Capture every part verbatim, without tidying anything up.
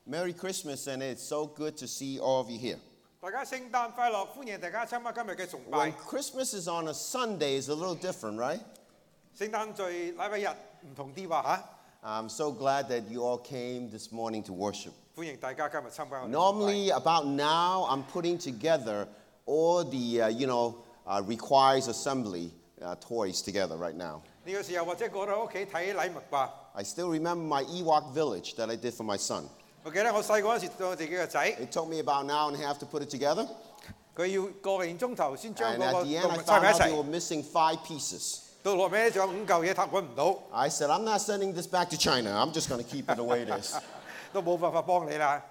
Merry Christmas, and it's so good to see all of you here. 大家聖誕快樂，歡迎大家參加今日嘅崇 When 拜。 Christmas is on a Sunday, it's a little different, right? 聖誕聚禮拜日唔同啲話嚇， I'm so glad that you all came this morning to worship. 歡迎大家今日參加我哋崇拜。 Normally, about now, I'm putting together all the, uh, you know, uh, requires assembly uh, toys together right now. 呢個時候或者過到屋企睇禮物吧。 I still remember my Ewok village that I did for my son. 我記得我細個嗰陣時對我自己嘅仔， It took me about an hour and a half to put it together. 佢要個零鐘頭先將 And 嗰 at 個 the end, 動 I 物砌埋 found 一 out they were 齊。 missing five pieces. 到落尾咧，仲有五嚿嘢揼揾唔到， I said, I'm not sending this back to China. I'm just going to keep it the way it is. 都冇辦法幫你啦。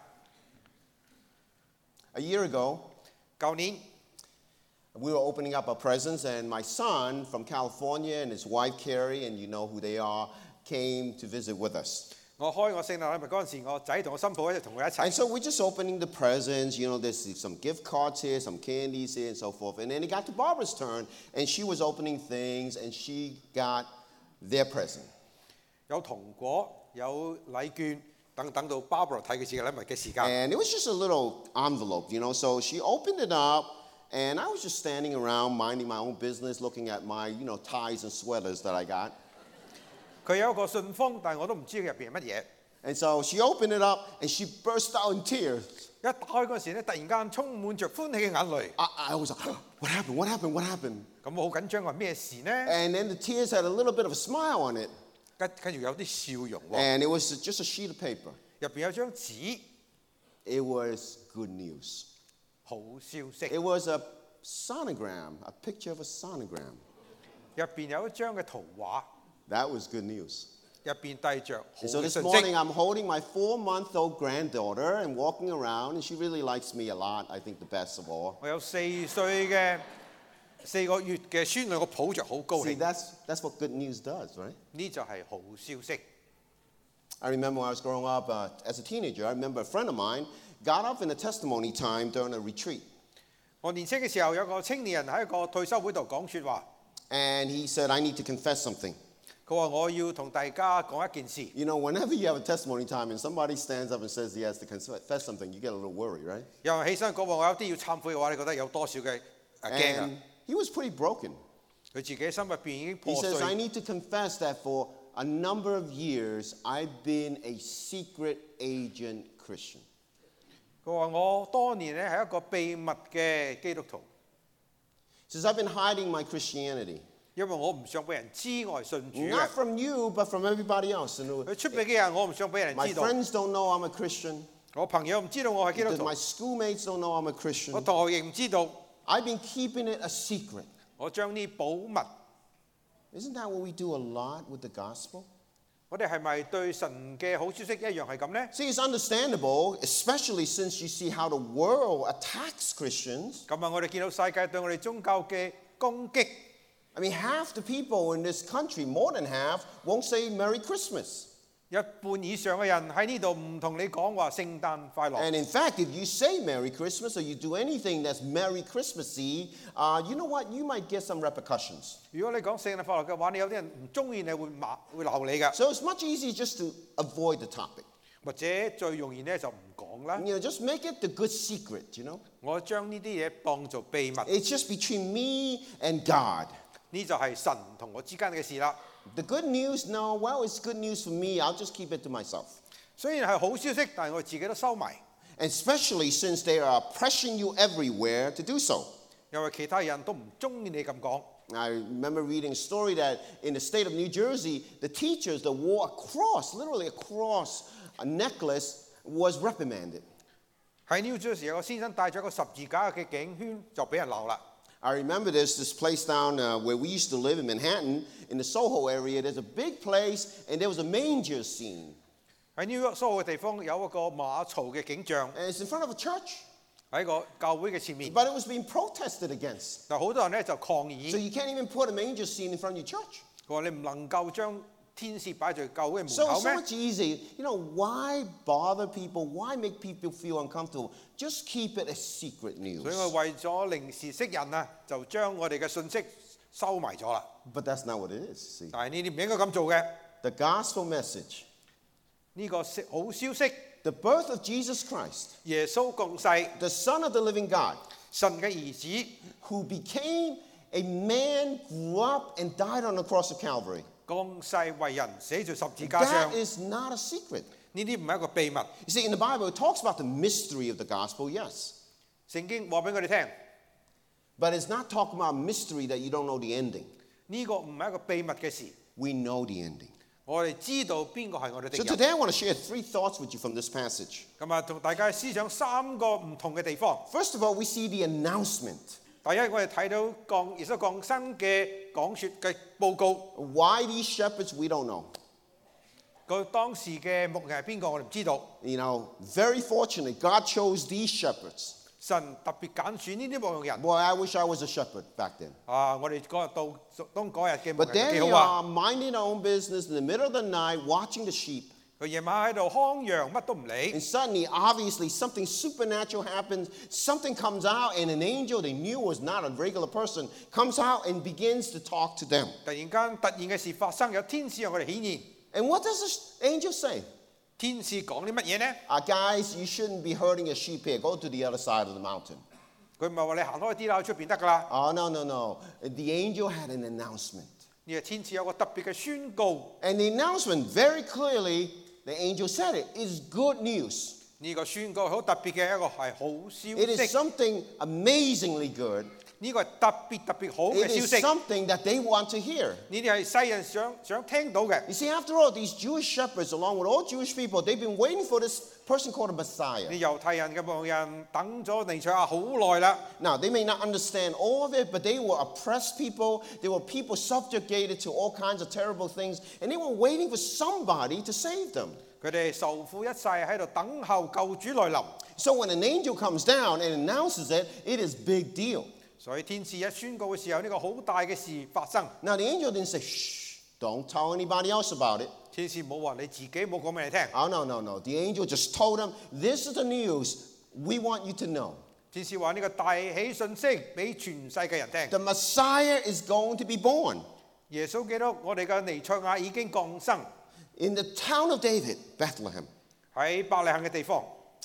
A year ago, 舊年 we were opening up our presents, and my son from California and his wife, Carrie, and you know who they are, came to visit with us. 我開我聖誕禮物嗰陣時，我仔同我新抱一齊同佢一 And 齊。 so we're just opening the presents. You know, there's some gift cards here, some candies here, and so forth. And then it got to Barbara's turn, and she was opening things, and she got their present. 有糖果，有禮券，等等到 Barbara 睇佢自己禮物嘅時間。 And it was just a little envelope, you know. So she opened it up, and I was just standing around minding my own business, looking at my, you know, ties and sweaters that I got. 佢有一個信封，但係我都唔知佢入邊係乜嘢。 And so she opened it up, and she burst out in tears. 一打開嗰陣時咧，突然間充滿着歡喜嘅眼淚。 I, I was like, what happened? What happened? What happened? 咁我好緊張，話咩事呢？ And then the tears had a little bit of a smile on it. 跟跟住有啲笑容喎。 And it was just a sheet of paper. 入邊有張紙， It was good news. 好消息。 It was a sonogram, a picture of a sonogram. 入邊有一張嘅圖畫， That was good news. 入邊帶着好 And so 嘅 this 信 morning 息。 I'm holding my four-month-old granddaughter and walking around, and she really likes me a lot, I think the best of all. 我有四歲嘅四個月嘅孫女，我抱着好高 See, 興。 that's, that's what good news does, right? 呢就係好消息。 I remember when I was growing up uh, as a teenager, I remember a friend of mine got up in a testimony time during a retreat. 我年青嘅時候，有個青年人喺一個退休會度講説話， And he said, I need to confess something. 佢話我要同大家講一件事。 You know, whenever you have a testimony time and somebody stands up and says he has to confess something, you get a little worried, right? 有人起身講話我有啲要懺悔嘅話，你覺得有多少嘅誒驚啊？ And he was pretty broken. 佢自己心入邊已經 He 破 says, I 碎。 need to confess that for a number of years, I've been a secret agent Christian. 佢話我多年咧係一個秘密嘅基督徒， He says, I've been hiding my Christianity. 因為我唔想俾人知我係信主嘅 Not。from you, but from everybody else. And 佢出邊嘅人，我唔想俾人 my 知道。 friends don't know I'm a Christian. 我朋友唔知道我係基督 That 徒 my，schoolmates don't know I'm a 我 Christian. 同學亦唔知道。 I've been keeping it a secret. 我將呢保密。 Isn't that what we do a lot with the gospel? 我哋係咪對神嘅好消息一樣係咁呢？ See, it's understandable, especially since you see how the world attacks Christians. 今日我哋見到世界對我哋宗教嘅攻擊， I mean, half the people in this country, more than half, won't say Merry Christmas. 一半以上嘅人喺呢度唔同你講話聖誕快樂。 And in fact, if you say Merry Christmas or you do anything that's Merry Christmassy, uh, you know what? You might get some repercussions. 如果你講聖誕快樂嘅話，你有啲人唔中意你會罵會鬧你㗎， So it's much easier just to avoid the topic. 或者最容易咧就唔講啦。 You know, just make it the good secret, you know? 我將呢啲嘢當做秘密， It's just between me and God. 呢就係神同我之間嘅事啦。 The good news, no, well, it's good news for me. I'll just keep it to myself. 雖然係好消息，但係我自己都收埋。 Especially since they are pressuring you everywhere to do so. 因為其他人都唔中意你咁講。 I remember reading a story that in the state of New Jersey, the teachers that wore a cross, literally a cross, a necklace, was reprimanded. 喺 New Jersey 有個先生戴咗個十字架嘅頸圈，就俾人鬧啦。 I remember this, this place down uh, where we used to live in Manhattan, in the Soho area. There's a big place, and there was a manger scene. 喺 New York 蘇嘅地方有一個馬槽嘅景象， And it's in front of a church. 喺個教會嘅前面。 But it was being protested against. 但好多人咧就抗 So 議， you can't even put a manger scene in front of your church. 佢話你唔能夠將天使擺在教會門 So 口 so 咩？ much easy. You know, why bother people? Why make people feel uncomfortable? Just keep it a secret news. 所以我為咗令時識人啊，就將我哋嘅信息收埋咗啦。 But that's not what it is. See, 但係呢啲唔應該咁做嘅。 the gospel message 呢個好消息， the birth of Jesus Christ, 耶穌降世， the Son of the living God, 神嘅兒子 who became a man, grew up, and died on the cross of Calvary. 降世為人，死在十字架上 That，is not a secret. 呢啲唔係一個秘密。 You see, in the Bible, it talks about the mystery of the gospel, yes. 聖經話俾我哋聽， But it's not talking about mystery that you don't know the ending. 呢個唔係一個秘密嘅事， We know the ending. 我哋知道邊個係我哋敵 So 人。 today I want to share three thoughts with you from this passage. 咁啊，同大家思想三個唔同嘅地方。 First of all, we see the announcement. 第一，我哋睇到降耶穌降生嘅講説嘅報告。 Why these shepherds, we don't know. 個當時嘅牧人係邊個，我哋唔知道。 You know, very fortunate, God chose these shepherds. 神特別揀選呢啲牧人。 Boy, I wish I was a shepherd back then. 啊，我哋嗰日到當嗰日嘅牧 But 人 there 幾 they 好啊！ are, minding their own business in the middle of the night, watching the sheep. 佢夜晚喺度看羊，乜都唔理。 And suddenly, obviously, something supernatural happens. Something comes out, and an angel they knew was not a regular person comes out and begins to talk to them. 突然間突然嘅事發生，有天使向我哋顯現。 And what does the angel say? 天使講啲乜嘢呢？ Uh, guys, you shouldn't be herding your sheep here. Go to the other side of the mountain. 佢唔係話你行開啲啦，出邊得㗎啦。 Oh, no, no, no. The angel had an announcement. 呢個天使有個特別嘅宣告。 And the announcement, very clearly, the angel said it, is good news. 呢個宣告好特別嘅一個係好 It 消 is 息。 something amazingly good. 呢個係特別特別好嘅 It 消 is 息。呢 something that they want to hear. 啲係世人想想聽到嘅。 You see, after all, these Jewish shepherds, along with all Jewish people, they've been waiting for this person called a Messiah. 啲猶太人嘅牧人等咗彌賽亞好耐啦。 Now, they may not understand all of it, but they were oppressed people. They were people subjugated to all kinds of terrible things, and they were waiting for somebody to save them. 佢哋受苦一世喺度等候救主來臨。 So when an angel comes down and announces it, it is big deal. 所以天使一宣告嘅時候，呢個好大嘅事發生。 Now, the angel didn't say, shh, don't tell anybody else about it. 天使冇話你自己冇講俾你聽。 Oh, no, no, no. The angel just told them, this is the news we want you to know. 天使話呢個大喜訊息俾全世界人聽。 The Messiah is going to be born 耶穌基督，我哋嘅彌賽亞已經降生 in the town of David, Bethlehem. 喺伯利恆嘅地方。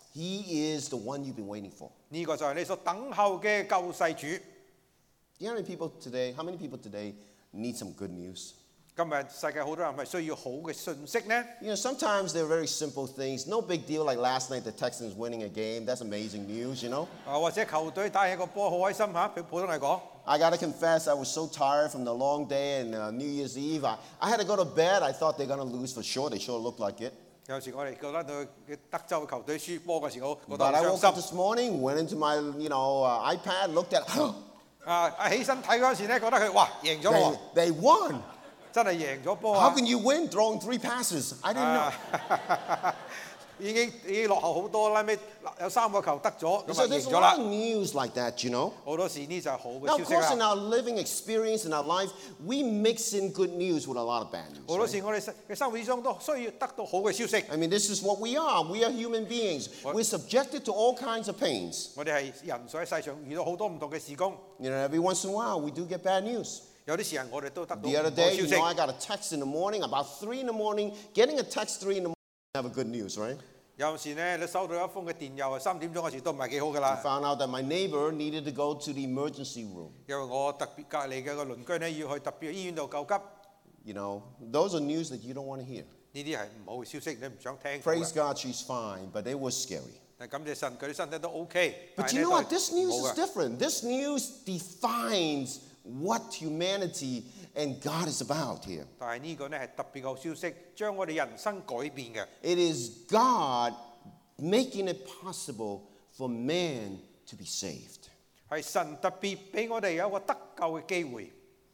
He is the one you've been waiting for. 呢個就係你所等候嘅救世主。 You know how many people today, how many people today need some good news? 今日世界好多人係需要好嘅信息呢？ You know, sometimes they're very simple things. No big deal, like last night the Texans winning a game. That's amazing news, you know. 啊，或者球隊打起個波好開心嚇，對普通嚟講。 I got to confess, I was so tired from the long day and uh, New Year's Eve. I, I had to go to bed. I thought they're going to lose for sure. They sure looked like it. 有時我哋覺得對德州球隊輸波嘅時候，覺得 But I 好 woke up 傷 this 心。 morning, went into my, you know, uh, iPad, looked at, 啊，一起身睇嗰陣時咧，覺得佢哇贏咗咯 they, they won. 真係贏咗波 How 啊！ can you win throwing three passes? I didn't know. 啊已經已經落後好多啦，尾有三個球得咗，咁 So 啊 there's 贏 a 咗 lot 啦 of。news like that, you know. 好多時呢就係好 Now, 嘅 of 消息 course, in 啦。 our living experience, in our life, we mix in good news with a lot of bad news. 好多 right? 時我哋嘅生活之中都需要得到好嘅消息。 I mean, this is what we are. We are human beings. What? We're subjected to all kinds of pains. 我哋係人，所以喺世上遇到好多唔同嘅事工。 You know, every once in a while, we do get bad news. 有啲時候我哋都得到 The 唔 other 好 day, 嘅 you 消 know, I 息。 got a text in the morning, about three in the morning. Getting a text three in the morning, have a good news, right? 有時咧，你收到一封嘅電郵，三點鐘嗰時都唔係幾好噶 I 啦。 found out that my neighbor needed to go to the emergency room. 因為我特別隔離嘅個鄰居咧，要去特別嘅醫院度救急。 You know, those are news that you don't want to hear. 呢啲係唔好嘅消息，你唔想聽到 Praise 嘅。 God, she's fine, but it was scary. 但感謝神，佢啲身體都 OK。 But 但係 you 呢 know 都 what? 係 This 唔 news 好 is 嘅。 different. This news defines what humanity and God is about here. 但係呢個咧係特別嘅好消息，將我哋人生改變嘅。 It is God making it possible for man to be saved. 係神特別俾我哋有一個得救嘅機會。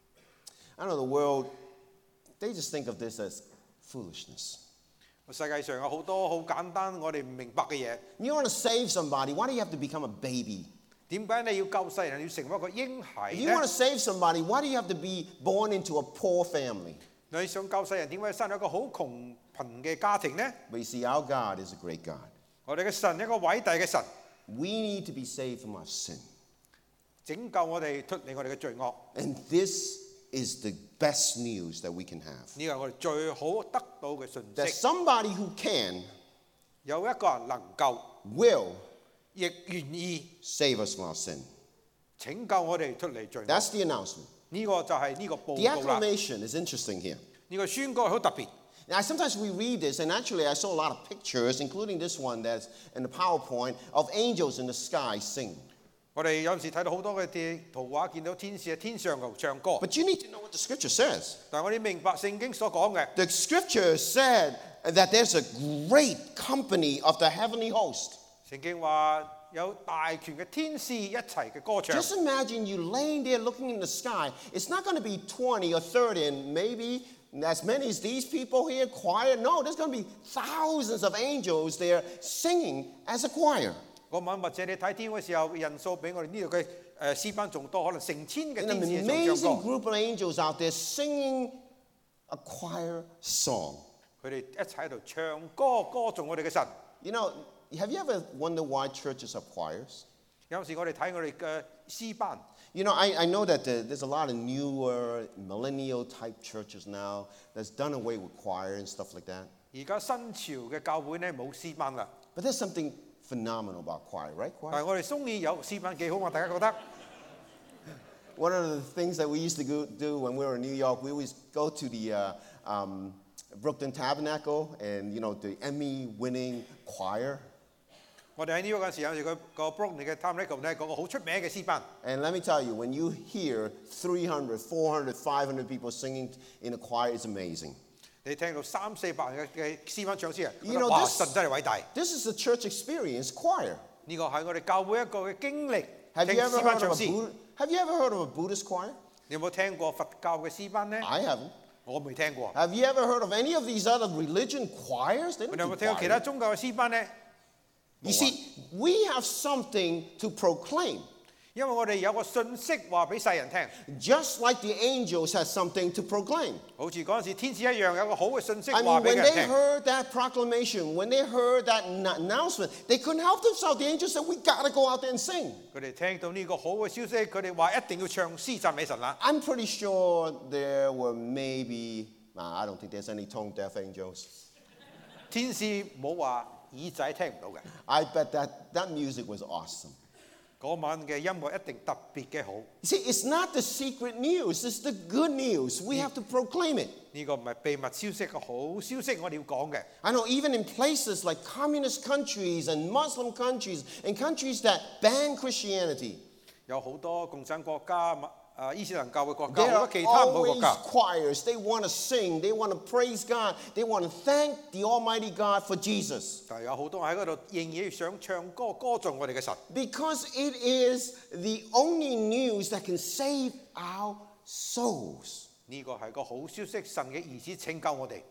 I know the world, they just think of this as foolishness. 世界上有好多好簡單我哋唔明白嘅嘢。 You want to save somebody, why do you have to become a baby? 點解你要救世人要成為一個嬰孩 If you 咧 want to？save somebody, why do you have to be born into a poor family? 你想救世人點解生一個好窮貧嘅家庭呢？ But you see, our God is a great God. 我哋嘅神一個偉大嘅神， We need to be saved from our sin. 拯救我哋脱離我哋嘅罪惡。 And this is the best news that we can have. 呢個係我哋最好得到嘅信 That 息。 somebody who can, 有一個人能夠， will 亦願意 save us from our sin. 拯救我哋出離罪惡。 That's the announcement. 呢個就係呢個報 The 告啦。 acclamation is interesting here. 呢個宣告係好特別。 Now, sometimes we read this, and actually I saw a lot of pictures, including this one that's in the PowerPoint, of angels in the sky singing. 我哋有陣時睇到好多嘅啲圖畫，見到天使喺天上度唱歌。 But you need to know what the scripture says. 但係我哋明白聖經所講嘅， The scripture said that there's a great company of the heavenly host. 聖經話有大群嘅天使一齊嘅歌唱。 Just imagine you laying there looking in the sky. It's not going to be twenty or thirty and maybe as many as these people here, choir. No, there's going to be thousands of angels there singing as a choir. 嗰晚或者你睇天嘅時候，人數比我哋呢度嘅誒詩班仲多，可能成千嘅 An 天使喺度 amazing 唱歌。 group of angels out there singing a choir song. 佢哋一齊喺度唱歌，歌頌我哋嘅神。 You know, have you ever wondered why churches have choirs? 有時我哋睇我哋嘅詩班， You know, I, I know that the, there's a lot of newer millennial type churches now that's done away with choir and stuff like that. 而家新潮嘅教會咧冇詩班啦。 But there's something phenomenal about choir, right? 但 Choir? 係我哋中意有詩班幾好嘛？大家覺得？ One of the things that we used to go, do when we were in New York, we always go to the uh, um, Brooklyn Tabernacle and, you know, the Emmy-winning choir. 我哋喺呢個嗰陣時有時個個 Brooklyn 嘅 Tabernacle 咧，嗰個好出名嘅詩班。 And let me tell you, when you hear three hundred, four hundred, five hundred people singing in a choir, it's amazing. 你聽到三四百人嘅嘅詩班唱詩啊，覺 You 得 know, 哇！ this- 神真係偉大。 This is the church experience choir. 呢個係我哋教會一個嘅經歷。 Have 聽 you ever 詩班 heard 唱 of a 詩， Bud- Have you ever heard of a Buddhist choir? 你有冇聽過佛教嘅詩班咧？ I haven't. 我未聽過。 Have you ever heard of any of these other religion choirs? They 你 don't 有 do 冇聽過其他 choir. 宗教嘅詩班咧？ You see, we have something to proclaim. 因為我哋有個信息話俾世人聽， Just like the angels had something to proclaim. 好似嗰陣時天使一樣，有個好嘅信息 I 話 mean, 俾 when 人 they 聽。 heard that proclamation, when they heard that n- announcement, they couldn't help themselves. The angels said, we got to go out there and sing. 佢哋聽到呢個好嘅消息，佢哋話一定要唱詩讚美神啦。 I'm pretty sure there were maybe, nah, I don't think there's any tone deaf angels. 天使冇話耳仔聽唔到嘅， I bet that that music was awesome. 嗰晚嘅音樂一定特別嘅好。 You see, it's not the secret news, it's the good news. We have to proclaim it. 呢個唔係秘密消息，個好消息我哋要講嘅。 I know even in places like communist countries and Muslim countries and countries that ban Christianity, 有好多共產國家、誒伊斯蘭教嘅國家， there 好 are 多其他唔好國 always 家， choirs. They want to sing, they want to praise God, they want to thank the Almighty God for Jesus. 但係有好多喺嗰度仍然想唱歌歌頌我哋嘅神， Because it is the only news that can save our souls. 呢個係個好消息，神嘅兒子拯救我哋，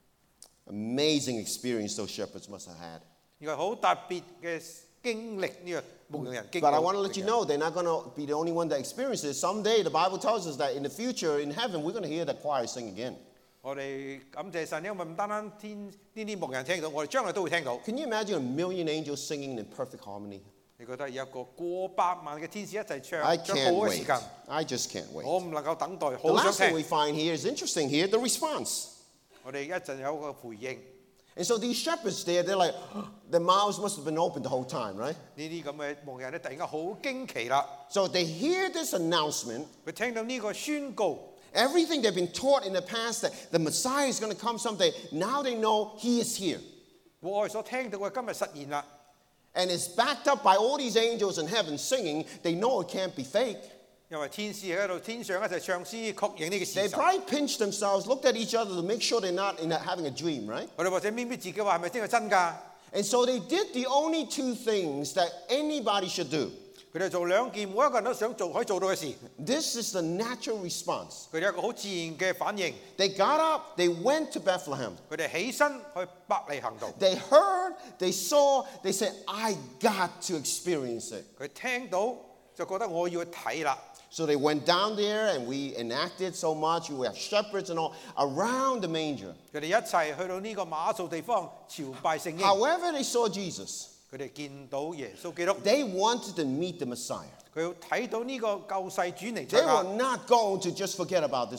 Amazing experience those shepherds must have had. 呢個好特別嘅經歷，呢個牧羊人經 But I 歷。 want to let you know they're not going to be the only one that experiences it. Someday the Bible tells us that in the future, in heaven, we're going to hear that choir sing again. 我哋感謝神，因為唔單單天呢啲牧人聽到，我哋將來都會聽到。 Can you imagine a million angels singing in perfect harmony? 你覺得有一個過百萬嘅天使一齊唱， I 將好 can't 嘅時 wait. 間， I just can't wait. 我唔能夠等待， The 好想 last thing we 聽。 find here is interesting here, the response. 我哋一陣有個回應， And so these shepherds there, they're like, their mouths must have been open the whole time, right? 呢啲咁嘅牧人咧，突然間好驚奇啦！ So they hear this announcement. 佢聽到呢個宣告， Everything they've been taught in the past that the Messiah is going to come someday, now they know he is here. 我哋所聽到嘅今日實現啦。 And it's backed up by all these angels in heaven singing. They know it can't be fake. 因為天使喺度天上一齊唱詩，確認呢個事 They 實。 probably pinched themselves, looked at each other to make sure they're not in a, having a dream, right? 我哋或者咪咪自己話係咪真係真㗎？ And so they did the only two things that anybody should do. 佢哋做兩件，每一個人都想做可以做到嘅事。 This is the natural response. 佢哋有一個好自然嘅反應。 They got up, they went to Bethlehem. 佢哋起身去伯利恆道， They heard, they saw, they said, I got to experience it. 佢聽到就覺得我要去睇啦。 So they went down there and we enacted so much. We have shepherds and all around the manger. 佢哋一齊去到呢個馬槽地方朝拜聖嬰。 However, they saw Jesus. 佢哋見到耶穌基督， They wanted to meet the Messiah. 佢要睇到呢個救世主嚟 They 出 were 啦。 not going to just forget about this one.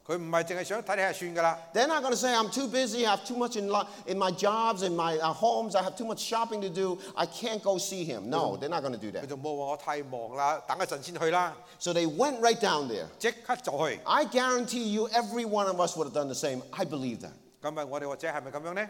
佢唔係淨係想睇睇就算㗎啦。 They're not going to say, I'm too busy, I have too much in, li- in my jobs, in my uh, homes, I have too much shopping to do, I can't go see him. No, they're not going to do 佢 that. 就冇話我太忙啦，等一陣先去啦， So they went right down there. 即刻就去。 I guarantee you, every one of us would have done the same. I believe that. 今日我哋或者係咪咁樣呢？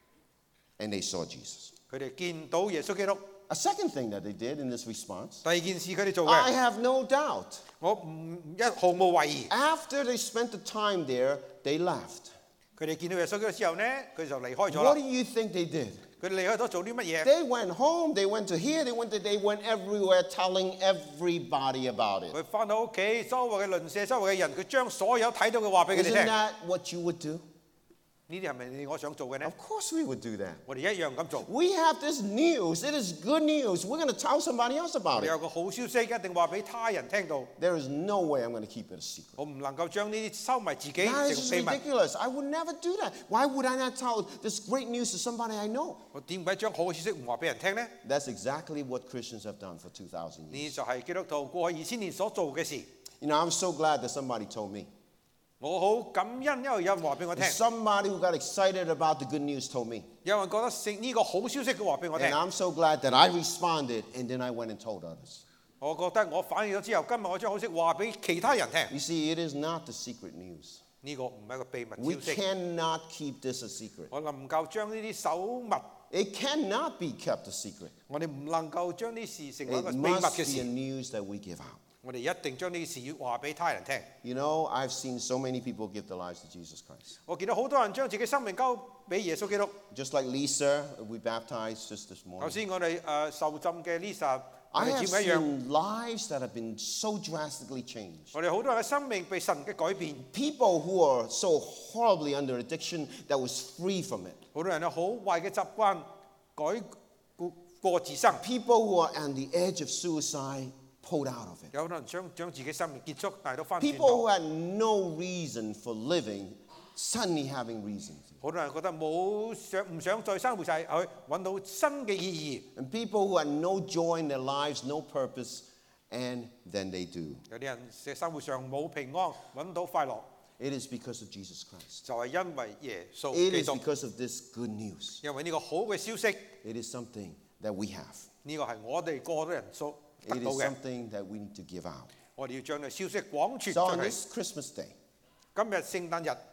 And they saw Jesus. 佢哋見到耶穌基督。 A second thing that they did in this response, 第二件事佢哋做 I 嘅， have no doubt. 我唔一毫無懷疑。 After they spent the time there, they left. 佢哋見到耶穌基督之後呢，佢就離開咗 What 啦 do。you think they did? 佢哋離開咗做啲乜嘢？ They went home, they went to here, they went to, they went everywhere telling everybody about it. 佢翻到屋企，周圍嘅鄰舍、周圍嘅人，佢將所有睇到嘅話俾佢哋 Isn't 聽。 that what you would do? 呢啲係咪你我想做嘅呢？ Of course we would do that. 我哋一樣咁做。 We have this news. It is good news. We're going to tell somebody else 我 about 哋 it. 有個好消息，一定話俾他人聽到。 There is no way I'm going to keep it a secret. 我唔能夠將呢啲收埋自己 That 成 is just 秘密。 ridiculous. I would never do that. Why would I not tell this great news to somebody I know? 我點解將好嘅消息唔話俾人聽呢？ That's exactly what Christians have done for two thousand years. 呢就係基督徒過去二千年所做嘅事。 You know, I'm so glad that somebody told me. 我好感恩，因為有人話俾我聽， Somebody who got excited about the good news told me. 有人覺得聖呢個好消息嘅話俾我聽 And。I'm so glad that I responded and then I went and told others. 我覺得我反應咗之後，今日我將好消息話俾其他人聽。 You see, it is not the secret news. 呢個唔係一個秘 We 密消息， cannot keep this a secret. 我能夠將呢啲守密， It cannot be kept a secret. 我哋唔能夠將呢事成為一 It 個秘密 must 嘅 be a 事。 news that we give out. 我哋一定將呢啲事話俾他人聽。 You know, I've seen so many people give their lives to Jesus Christ. 我見到好多人將自己生命交俾耶穌基督。 Just like Lisa, we baptized just this 頭 morning. 先我哋誒受浸嘅 Lisa，我 I 哋 have 佔一樣。 seen lives that have been so drastically changed. 我哋好多人嘅生命被神嘅改變， People who are so horribly under addiction that was free from it. 好多人有好壞嘅習慣，改過過自生。 People who are on the edge of suicide pulled out of it. 有好多人將將自己生命結束，但係都翻轉 People who 頭。 had no reason for living suddenly having reasons. 好多人覺得冇想唔想再生活，就係去揾到新嘅意義。 And people who had no joy in their lives, no purpose, and then they do. 有啲人嘅生活上冇平安，揾到快樂， It is because of Jesus Christ. 就係因為耶穌 It 基 is 督。 because of this good news. 因為呢個好嘅消息， It is something that we have. 呢個係我哋個多人所得 It 到 is 嘅。 something that we need to give out. 我哋要將呢個消息廣傳 So on 出去。 this Christmas day, 今日聖誕日，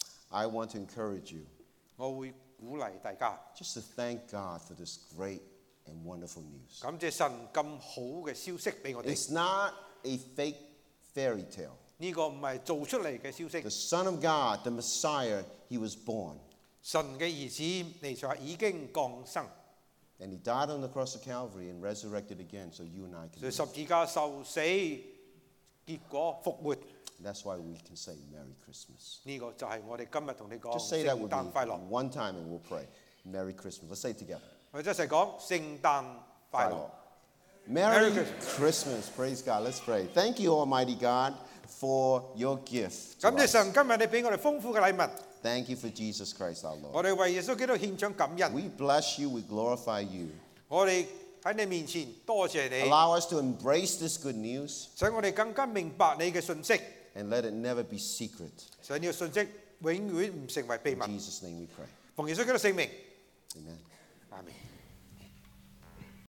I want to encourage you 我會鼓勵大家 just to thank God for this great and wonderful news. 感謝神咁好嘅消息俾我哋。 It's not a fake fairy tale. 呢個唔係做出嚟嘅消息 The。Son of God, the Messiah, he was born. 神嘅兒子彌賽亞已經降生， And he died on the cross of Calvary and resurrected again so you and I can 在 live. 十字架受死，結果復活。 That's why we can say Merry Christmas. 呢個就係我哋今日同你講 Just say that 聖 with 誕快樂。 me one time and we'll pray. Merry Christmas. Let's say it together. 我哋一齊講聖誕快樂。 Merry Merry Christmas. Praise God. Let's pray. Thank you, Almighty God, for your gift. to 感謝 us. 神，今日你俾我哋豐富嘅禮物， Thank you for Jesus Christ, our 我 Lord. 哋為耶穌基督獻上感恩。 We bless you. We glorify you. 我哋喺你面前多謝你， Allow us to embrace this good news 使我哋更加明白你嘅信息， and let it never be secret. 使呢個信息永遠唔成為秘 In 密。 Jesus' name we pray. 奉耶穌基督聖名， Amen. 阿門。